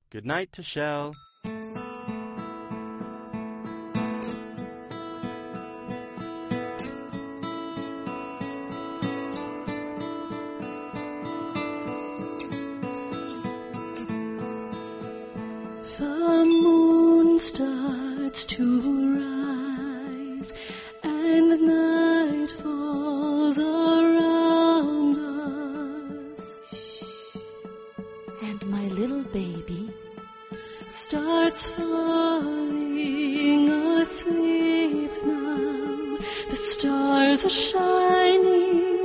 Good night, Tashelle. The moon starts to rise, and night falls around us. And my little baby starts falling asleep now. The stars are shining